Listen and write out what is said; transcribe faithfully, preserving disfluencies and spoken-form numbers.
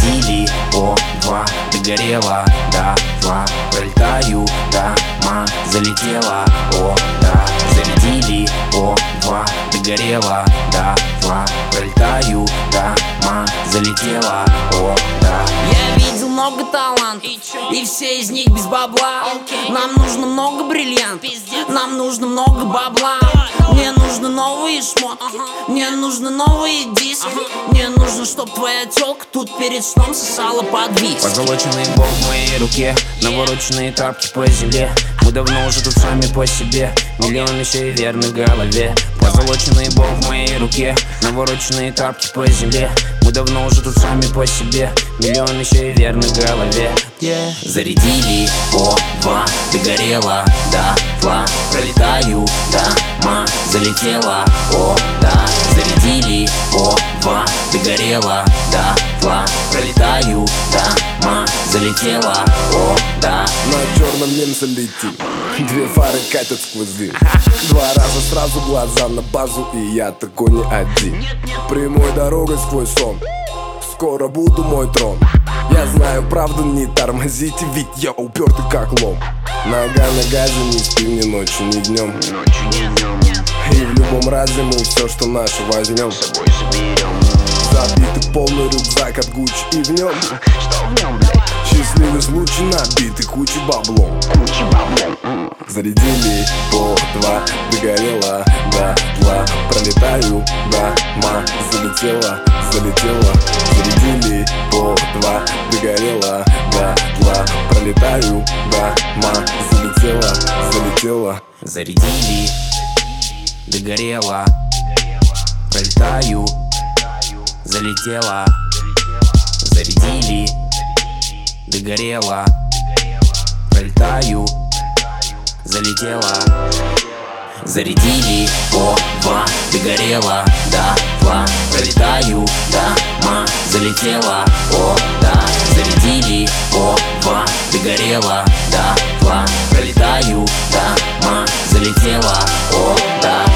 Зарядили, о, два, догорела, да, два, пролетаю, да, ма, залетела, о, да, зарядили, о, два, догорела, да, два, пролетаю, да, ма, залетела, о, да. Я видел много талантов, и все из них без бабла. Нам нужно много бриллиантов, нам нужно много бабла. Мне нужны новые шмотки, мне нужны новые диски. Мне нужно, чтоб твоя тёлка тут перед сном сосала под виски. Позолоченный бог в моей руке, навороченные тапки по земле. Мы давно уже тут сами по себе, миллион еще и верных в голове. Позолоченный бог в моей руке, навороченные тапки по земле. Мы давно уже тут сами по себе, миллион еще и верных в голове. Yeah. Зарядили, о, два, догорела, да, два, пролетаю, да, ма, залетела, о, да, зарядили, о, два, догорела, да, два, пролетаю, да, ма, залетела, о, да. На черном немце летит, две фары катят сквозь дым. Два раза сразу глаза на базу, и я такой не один. Прямой дорогой сквозь сон, скоро буду мой трон. Я знаю правду, не тормозите, ведь я упертый как лом. Нога на газе, не спим ни ночью, ни днем. И в любом разе мы все, что наше, возьмем. Забитый полный рюкзак от Гуччи, и в нем счастливый случай, набитый кучей баблом. Зарядили, по два, догорела, да, два, пролетаю, да, ма, залетела, залетела. Зарядили, по два, догорела, да, два, пролетаю, да, ма, залетела, залетела. Зарядили, догорела, пролетаю, залетела. Зарядили, догорела, пролетаю, залетела. Зарядили, о, два, догорела, да, два, пролетаю, да, ма, залетела, о, да. Зарядили, о, два, догорела, да, два, пролетаю, да, ма, залетела, о, да.